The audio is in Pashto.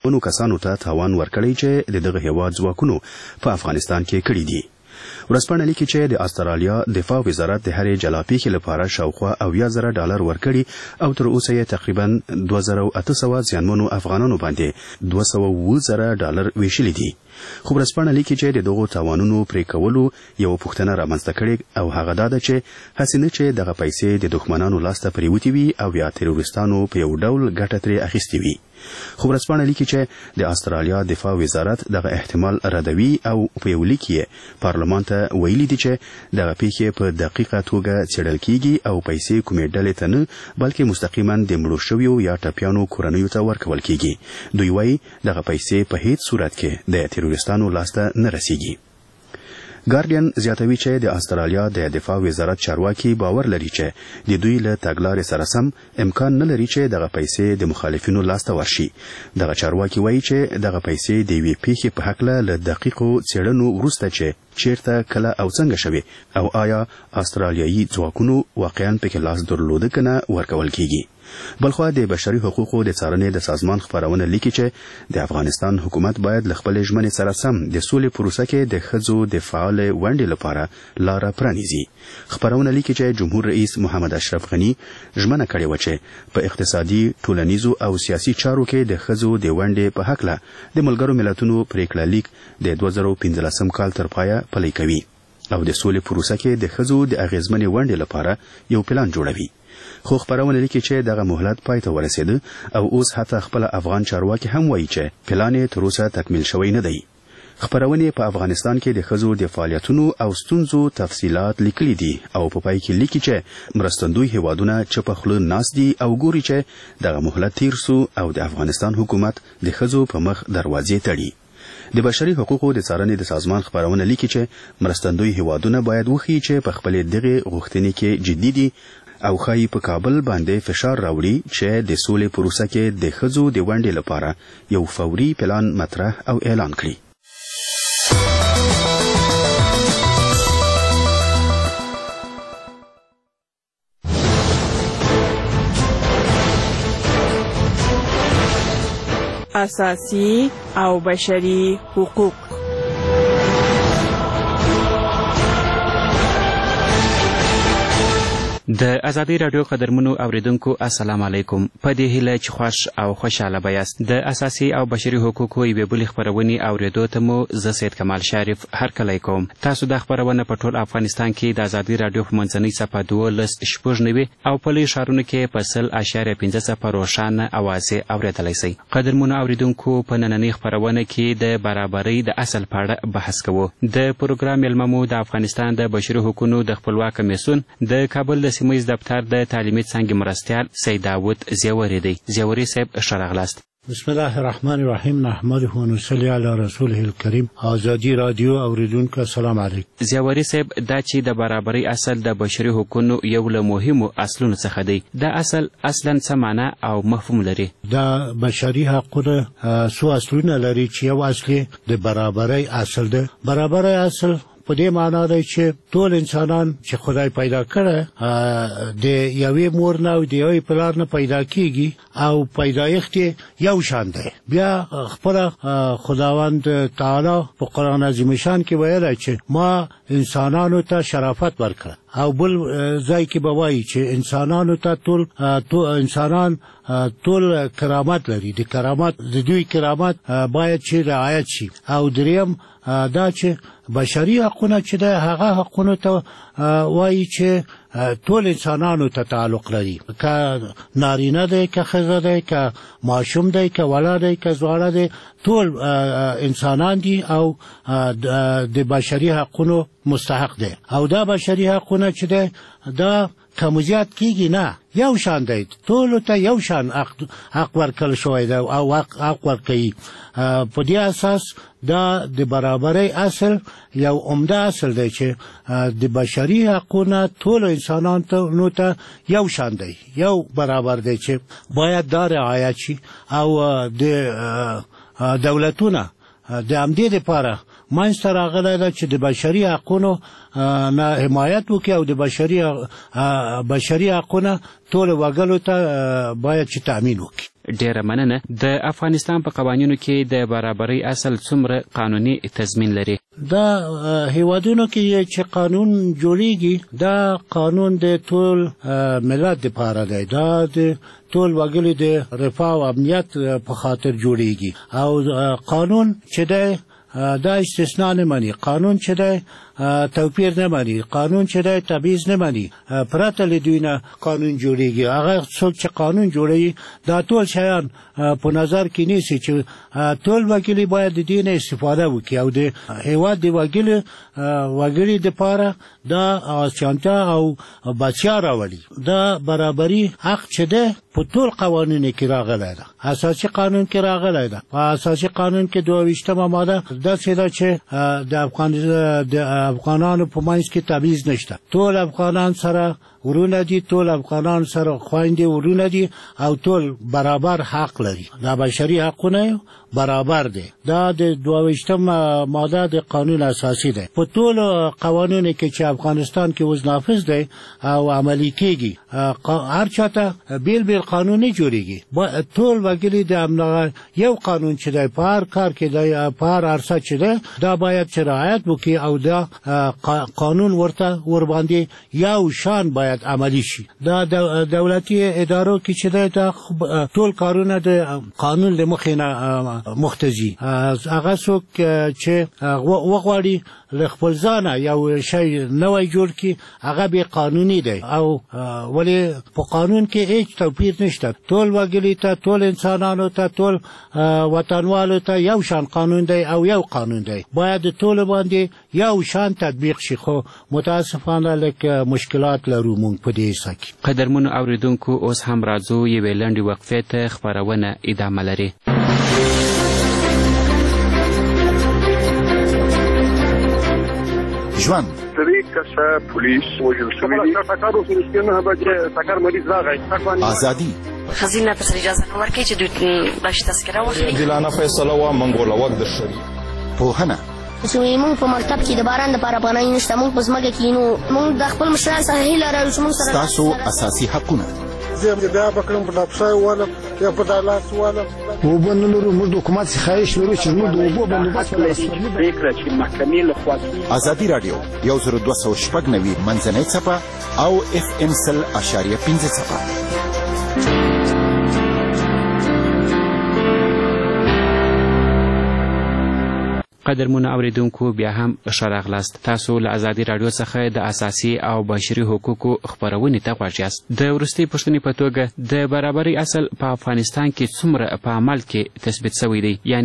ونو کسانو ته تاوان ورکړی چې دغه هیواد ځواکونو په افغانستان کې کړی دي. ورځپاڼه لیکي چې د استرالیا دفاع وزارت د هرې جلا پیښې لپاره شاوخوا $80,000 ورکړي او تر اوسه یې تقریبا 2800 ځانمنو افغانانو باندې $210,000 ویشلي دي. خو ورځپاڼه لیکي چې دغه تاوانونو پرې کولو یو پوښتنه رامنځته کړې او هغه دا ده چې هڅه نه چې دغه پیسې د دښمنانو لاسته پریوتې وي او یا تروریستانو په یو ډول ګټه ترې اخیستې وي. خو ورځپاڼه لیکي چې د استرالیا دفاع وزارت دغه احتمال ردوي او په یو لیک یې پارلمان ته ویلي دي چې دغه پیښې په دقیقه توګه څېړل کیږي او پیسې کومې ډلې ته نه بلکې مستقیما د مړو شویو یا ټپیانو کورنیو ته ورکول کیږي. دوی وایي دغه پیسې په هیڅ صورت کې د تروریستانو لاسته نه رسیږي. ګارډین زیاتوي چې د استرالیا د دفاع وزارت چارواکي باور لري چې د دوی له تګلارې سره سم امکان نه لري چې دغه پیسې د مخالفینو لاسته ورشي. دغه چارواکي وایي چې دغه پیسې د یوې پیښې په هکله له دقیقو څېړنو وروسته چې چیرته کله او څنګه شوي او آیا استرالیایي ځواکونو واقعا پکې لاس درلوده کنه ورکول کیږي. بلخوا د بشري حقوقو د څارنې د سازمان خبرونه لیکي چې د افغانستان حکومت باید له خپل ژمنې سره سم د سولې پروسه کې د ښځو د فعال ونډې لپاره لاره پرانیزي. خبرونه لیکي چې جمهور رئیس محمد اشرف غني ژمنه کړې و چې په اقتصادي، ټولنیزو او سیاسي چارو کې د ښځو د ونډې په هکله د ملګرو ملتونو پریکړه لیک د 2015 کال تر پایه پلی کوي او د سولې پروسه کې د ښځو د اغیزمنې ونډې لپاره یو پلان جوړوي. خو خبرونه لیکي چې دغه مهلت پای ته ورسېده او اوس حتی خپل افغان چارواکي هم وایي چې پلان یې تر اوسه تکمیل شوی نه دی. خبرونه په افغانستان کې د ښځو د فعالیتونو او ستونزو تفصيلات لیکلي دي او په پای کې لیکي چې مرستندوی هیوادونه چپ خوله ناس دي او ګوري چې دغه مهلت تیر سو او د افغانستان حکومت د ښځو په مخ دروازې تړي. د بشري حقوقو د څارنې د سازمان خبرونه لیکي چې مرستندوی هیوادونه باید وښيي چې په خپل دغه غوښتنې کې جدي دي او خای په کابل باندې فشار راوړي چې د سولې پروسه کې د ښځو د ونډې لپاره یو فوري پلان مطرح او اعلان کړي. اساسي او بشري حقوق. د ازادي رادیو قدرمنو اوریدونکو السلام علیکم. په دې هیله چې خوش او خوشاله بیاست. د اساسي او بشري حقوقو یوې بلې خبرونې اوریدو ته مو زه سید کمال شریف هرکلی کوم. تاسو د خبرونه په ټول افغانستان کې د ازادي رادیو په منځنۍ صفحه 12 او په لوی ښارونو کې په 0.5 روښانه اوازې اوریدلی شئ. قدرمنو اوریدونکو په نننۍ خبرونه کې د برابرۍ د اصل په اړه بحث کوو. د پروګرام مېلمه مو د افغانستان د بشري حقوقو د خپلواک کمیسیون د کابل د سیمه دفتر د تعلیمي څانګې مرستیال سید داود زیوري دی. زیوري صاحب ښه راغلاست. بسم الله الرحمن الرحیم. نحمده و نصلي علی رسوله الکریم. ازادي رادیو اوریدونکو السلام علیکم. زیوري صاحب دا چې د برابرۍ اصل د بشري حقوقو یو له مهمو اصلونو څخه دی. دا اصل اصلا څه معنی او مفهوم لري؟ دا بشري حقوق څو اصلونه لري چې یو اصلي د برابرۍ اصل ده. برابرۍ اصل په دې معنی دی چې ټول انسانان چې خدای پیدا کړه د یوې مور نه او د یوې پلار نه پیدا کیږي او پیدایښت یو شان دی. بیا خپل خداوند تعالی په قرآن عظیم شان کې ویل چې ما انسانانو ته شرافت ورکړ او بل ځای کې به وایي چې انسانانو ته انسانان ټول کرامت لري. د کرامت د دوی کرامت باید چې رعایت شي. او دریم دا چې بشري حقوق چې د هغه حقوقو ته وایي چې ټول انسانانو ته تعلق لري، که نارینه دی، که ښځه دی، که ماشوم دی، که ولد دی، که ځوانه دی، ټول انسانان دي او د بشري حقوقو مستحق دی. او دا بشري حقوق چې دی دا کمزیات کیږي نه، یو شان دی، ټول ته یو شان حق ورکړل شوی دی او حق ورکوي. په دې اساس دا د برابرۍ اصل یو عمده اصل دی چې د بشري حقوقو ټول انسانان ته یو شان دی، یو برابر دی چې باید دا رعایت شي. او د دولتونه د همدې لپاره منځته راغلی ده چې د بشري حقونو نه حمایت وکړي او د بشري حقونه ټول وګړو ته باید چې تامین وکړي. ډیره مننه. د افغانستان په قوانینو کې د برابرۍ اصل څومره قانوني تضمین لري؟ دا هیوادونو کې چې قانون جوړیږي دا قانون د ټول ملت لپاره دی، دا د ټول وګړي د رفاه او امنیت په خاطر جوړیږي او قانون چې دی دا استثناء نه مانی، قانون چې دی توپیر نه مانی، قانون چې دی تبعیض نه مانی، پرته له دوی نه قانون جوړیږي. هغه څوک چې قانون جوړوي دا ټول شیان په نظر کې نیسي چې ټول وګړي باید د دې نه استفاده وکړي او د هیواد د وګړي دپاره دا اسانتیا او بچیا راولي. دا برابري حق چې دی په ټول قوانینو کې راغلی ده، اساسي قانون کې راغلی ده. په اساسي قانون کې 22مه ماده داسې ده چې د افغانانو په منځ کې تبعیض نشته، ټول افغانان سره ورونه دي، ټول افغانان سره خویندې ورونه دي او ټول برابر حق لري. دا بشري حقونه برابر دي. دا د 22مه ماده د قانون اساسي ده. په ټول قوانینو کې چې افغانستان کې اوس نافذ دی او عملي کېږي هر چاته بیل بیل قانون نه جوړیږي. ټول وګړي د یو قانون چې دی په هر کار کې دی، په هر عرصه چې دی دا باید چې رعایت وکړي او دا قانون ور باندې یو شان باید عملی شي. دا دولتي ادارو کې چې دا ټول کارونه د قانون له مخې نه مختزي. هغه څوک چې وغواړي له خپل ځانه یو شی نوی جوړ کړي هغه به قانوني دی او ولی په قانون کې هیڅ توپیر نشته. ټول وګړي ته، ټول انسانانو ته، ټول وطنوالو ته یو شان قانون دی او یو قانون دی باید ټول باندې یو شان تطبیق شي. خو متاسفانه لکه مشکلات لرو مونږ په دې حصه کې. قدرمنو اوریدونکو اوس هم راځو یوې لنډې وقفې ته، خپرونه ادامه لري. ژوند پولیس وژل شوی ازادي خزینه پر اجازه نه ورکړي چې دوی باش تذکره واخلي. عادلانه فیصله وا منګوله وخت درشي. پوهنه موږ په مکتب کې د باران لپاره پناه نشته، موږ په ځمکه کې نو موږ د خپل مشرانو څخه هیله لرو چې موږ سره تاسو اساسي حقونه زه بیا بکرم په ډاپسای والا یا په دالاس والا وبنلو موږ د حکومت څخه خواهش لرو چې موږ د اوبو بندوبست فکر چې محکمې له خوا ازادي رادیو 1290 منځنۍ څپه او FM 100.5 څپه. قدرمنو اوریدونکو بیا هم ښه راغلاست. تاسو له ازادي راډیو څخه د اساسي او بشري حقوقو خپرونې ته غوږ یاست. د وروستۍ پوښتنې په توګه د برابرۍ اصل په افغانستان کې څومره په عمل کې تثبیت شوی دی؟